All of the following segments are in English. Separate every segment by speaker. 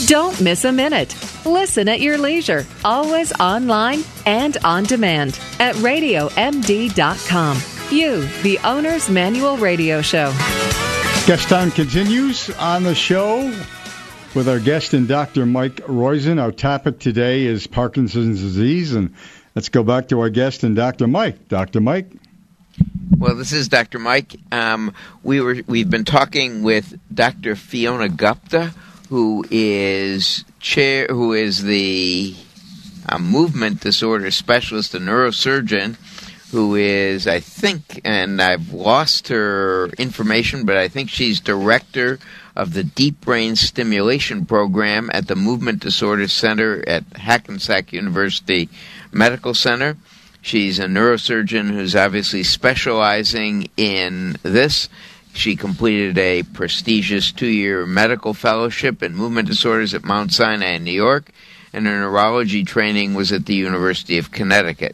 Speaker 1: Don't miss a minute. Listen at your leisure, always online and on demand at RadioMD.com. You, the Owner's Manual Radio Show.
Speaker 2: Guest time continues on the show with our guest and Dr. Mike Roizen. Our topic today is Parkinson's disease, and let's go back to our guest and Dr. Mike. Dr. Mike.
Speaker 3: Well, this is Dr. Mike. We've been talking with Dr. Fiona Gupta, who is the movement disorder specialist, a neurosurgeon, who is, I think, and I've lost her information, but I think she's director of the Deep Brain Stimulation Program at the Movement Disorder Center at Hackensack University Medical Center. She's a neurosurgeon who's obviously specializing in this. She completed a prestigious 2-year medical fellowship in movement disorders at Mount Sinai in New York, and her neurology training was at the University of Connecticut.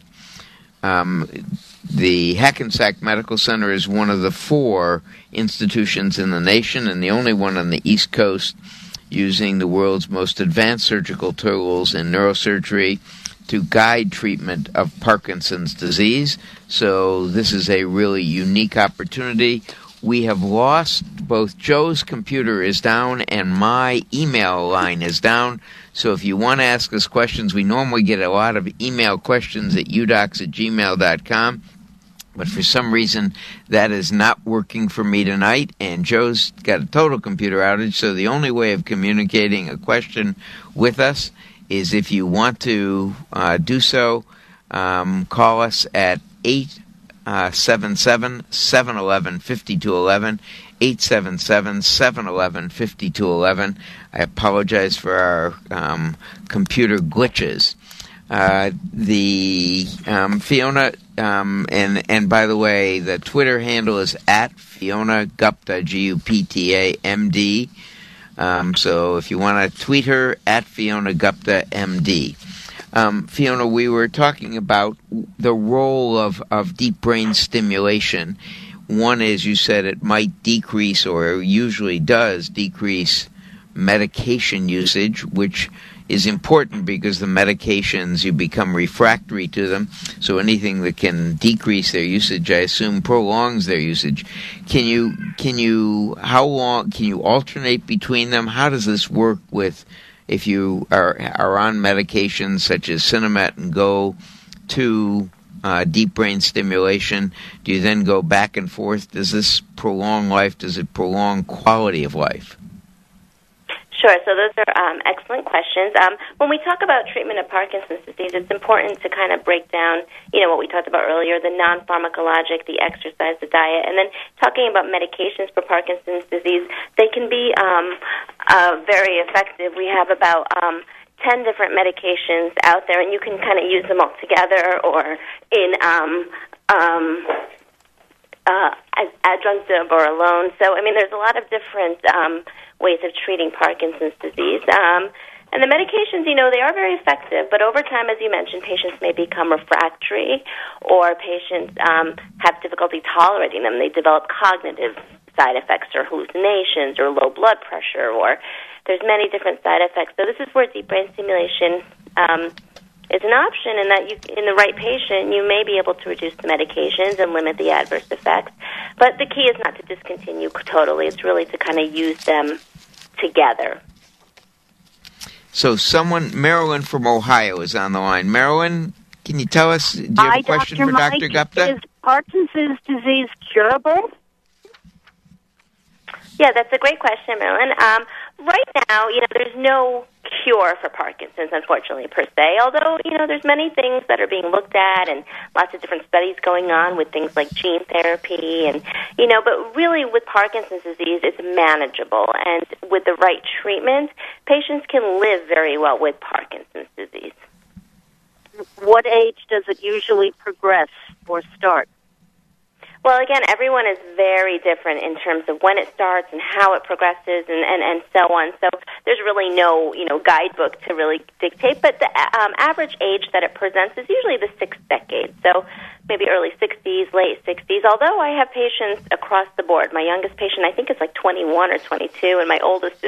Speaker 3: The Hackensack Medical Center is one of the 4 institutions in the nation and the only one on the East Coast using the world's most advanced surgical tools in neurosurgery to guide treatment of Parkinson's disease. So this is a really unique opportunity. We have lost, both Joe's computer is down and my email line is down. So if you want to ask us questions, we normally get a lot of email questions at udocs@gmail.com. But for some reason, that is not working for me tonight, and Joe's got a total computer outage. So the only way of communicating a question with us is if you want to do so, call us at 877-711-5211, 877-711-5211. I apologize for our computer glitches. Fiona, and by the way, the Twitter handle is at Fiona Gupta, Gupta, MD. So if you want to tweet her, at Fiona Gupta, MD. Fiona, we were talking about the role of deep brain stimulation. One is, you said it might decrease, or usually does decrease, medication usage, which is important because the medications, you become refractory to them. So anything that can decrease their usage, I assume, prolongs their usage. How long can you alternate between them? How does this work with, if you are on medications such as Sinemet and go to deep brain stimulation? Do you then go back and forth? Does this prolong life? Does it prolong quality of life?
Speaker 4: Sure. So those are excellent questions. When we talk about treatment of Parkinson's disease, it's important to kind of break down, what we talked about earlier, the non-pharmacologic, the exercise, the diet, and then talking about medications for Parkinson's disease. They can be very effective. We have about 10 different medications out there, and you can kind of use them all together or in as adjunctive or alone. So, there's a lot of different ways of treating Parkinson's disease. And the medications, they are very effective, but over time, as you mentioned, patients may become refractory, or patients have difficulty tolerating them. They develop cognitive side effects or hallucinations or low blood pressure, or there's many different side effects. So this is where deep brain stimulation is an option, in that in the right patient, you may be able to reduce the medications and limit the adverse effects. But the key is not to discontinue totally. It's really to kind of use them together.
Speaker 3: So Marilyn from Ohio is on the line. Marilyn, can you tell us, do you have a question for Dr. Gupta?
Speaker 5: Is Parkinson's disease curable?
Speaker 4: Yeah, that's a great question, Marilyn. Right now, there's no cure for Parkinson's, unfortunately, per se, although, there's many things that are being looked at and lots of different studies going on with things like gene therapy and, but really with Parkinson's disease, it's manageable, and with the right treatment, patients can live very well with Parkinson's disease.
Speaker 5: What age does it usually progress or start?
Speaker 4: Well, again, everyone is very different in terms of when it starts and how it progresses and so on. So there's really no, guidebook to really dictate. But the average age that it presents is usually the 6th decade. So maybe early 60s, late 60s, although I have patients across the board. My youngest patient, I think, is like 21 or 22, and my oldest is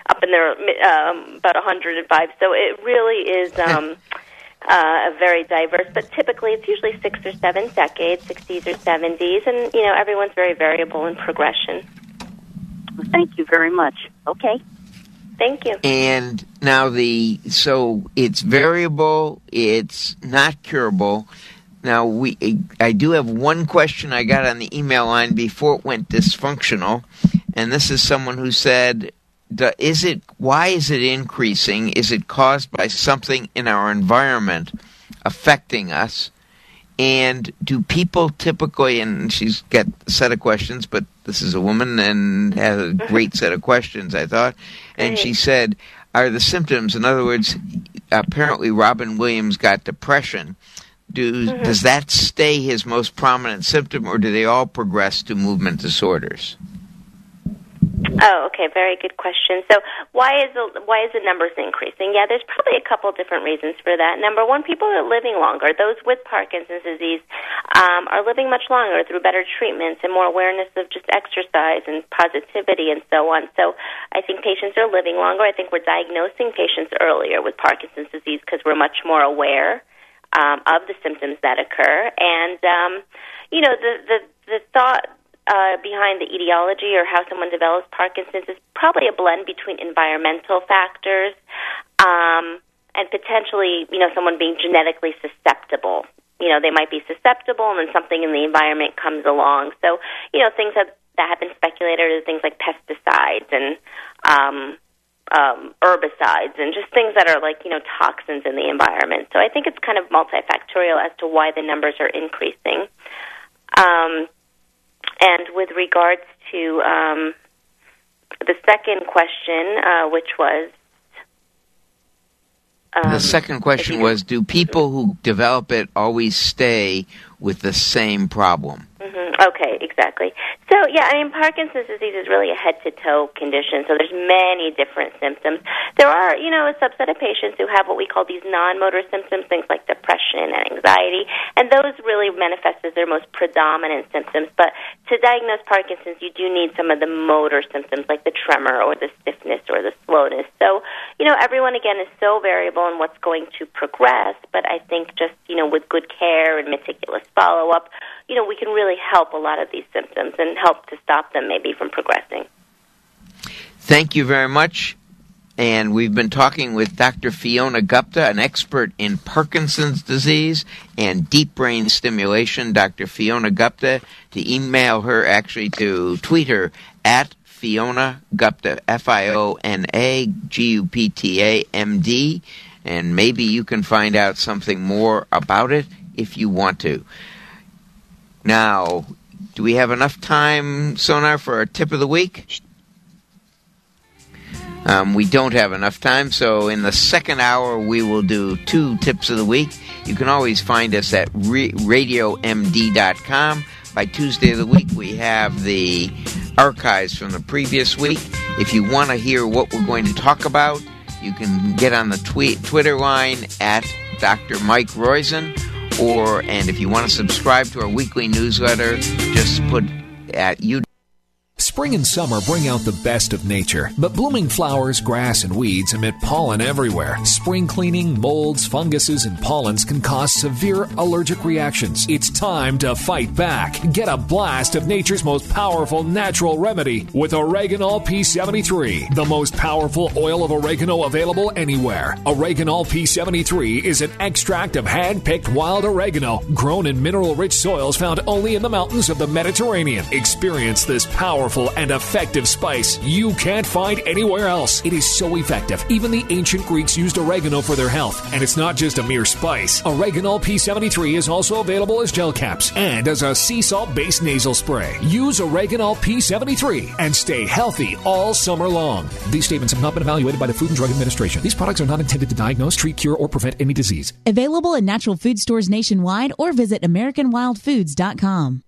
Speaker 4: up in their about 105. So it really is very diverse. But typically, it's usually 6 or 7 decades, 60s or 70s, and everyone's very variable in progression.
Speaker 5: Thank you very much. Okay.
Speaker 4: Thank you.
Speaker 3: And now so it's variable, it's not curable. Now I do have one question I got on the email line before it went dysfunctional, and this is someone who said, why is it increasing? Is it caused by something in our environment affecting us? And do people typically, and she's got a set of questions, but this is a woman and has a great set of questions, I thought. And she said, are the symptoms, in other words, apparently Robin Williams got depression. Does that stay his most prominent symptom, or do they all progress to movement disorders?
Speaker 4: Oh, okay. Very good question. So why is the numbers increasing? Yeah, there's probably a couple different reasons for that. Number one, people are living longer. Those with Parkinson's disease are living much longer through better treatments and more awareness of just exercise and positivity and so on. So I think patients are living longer. I think we're diagnosing patients earlier with Parkinson's disease because we're much more aware of the symptoms that occur. And, the thought behind the etiology or how someone develops Parkinson's is probably a blend between environmental factors and potentially, someone being genetically susceptible. They might be susceptible and then something in the environment comes along. So, things that have been speculated are things like pesticides and herbicides and just things that are like, toxins in the environment. So I think it's kind of multifactorial as to why the numbers are increasing. And with regards to the second question, which was...
Speaker 3: the second question was, do people who develop it always stay with the same problem?
Speaker 4: Okay, exactly. So, Parkinson's disease is really a head-to-toe condition, so there's many different symptoms. There are, a subset of patients who have what we call these non-motor symptoms, things like depression and anxiety, and those really manifest as their most predominant symptoms. But to diagnose Parkinson's, you do need some of the motor symptoms, like the tremor or the stiffness or the slowness. So, everyone, again, is so variable in what's going to progress, but I think just, with good care and meticulous follow-up, we can really help a lot of these symptoms and help to stop them maybe from progressing.
Speaker 3: Thank you very much. And we've been talking with Dr. Fiona Gupta, an expert in Parkinson's disease and deep brain stimulation. Dr. Fiona Gupta, to email her, actually to tweet her at Fiona Gupta, FIONA GUPTA MD, and maybe you can find out something more about it if you want to. Now, do we have enough time, Sonar, for our tip of the week? We don't have enough time, so in the second hour we will do 2 tips of the week. You can always find us at radiomd.com. By Tuesday of the week, we have the archives from the previous week. If you want to hear what we're going to talk about, you can get on the Twitter line at Dr. Mike Roizen. And if you want to subscribe to our weekly newsletter, just put at you.
Speaker 6: Spring and summer bring out the best of nature, but blooming flowers, grass, and weeds emit pollen everywhere. Spring cleaning, molds, funguses, and pollens can cause severe allergic reactions. It's time to fight back. Get a blast of nature's most powerful natural remedy with Oreganol P73, the most powerful oil of oregano available anywhere. Oreganol P73 is an extract of hand-picked wild oregano grown in mineral-rich soils found only in the mountains of the Mediterranean. Experience this powerful and effective spice you can't find anywhere else. It is so effective. Even the ancient Greeks used oregano for their health. And it's not just a mere spice. Oreganol P73 is also available as gel caps and as a sea salt-based nasal spray. Use Oreganol P73 and stay healthy all summer long. These statements have not been evaluated by the Food and Drug Administration. These products are not intended to diagnose, treat, cure, or prevent any disease.
Speaker 7: Available in natural food stores nationwide or visit AmericanWildFoods.com.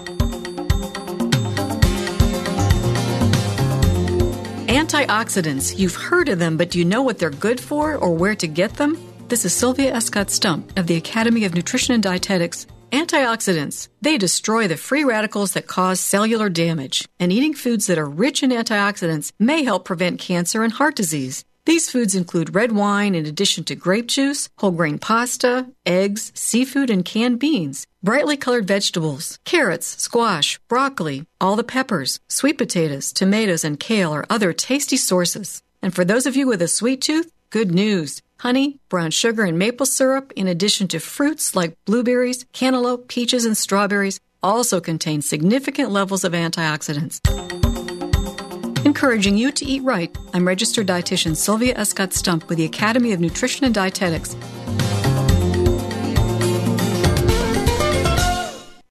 Speaker 8: Antioxidants. You've heard of them, but do you know what they're good for or where to get them? This is Sylvia Escott Stump of the Academy of Nutrition and Dietetics. Antioxidants. They destroy the free radicals that cause cellular damage, and eating foods that are rich in antioxidants may help prevent cancer and heart disease. These foods include red wine in addition to grape juice, whole grain pasta, eggs, seafood, and canned beans, brightly colored vegetables, carrots, squash, broccoli, all the peppers, sweet potatoes, tomatoes, and kale are other tasty sources. And for those of you with a sweet tooth, good news. Honey, brown sugar, and maple syrup, in addition to fruits like blueberries, cantaloupe, peaches, and strawberries, also contain significant levels of antioxidants. Encouraging you to eat right, I'm registered dietitian Sylvia Escott Stump with the Academy of Nutrition and Dietetics,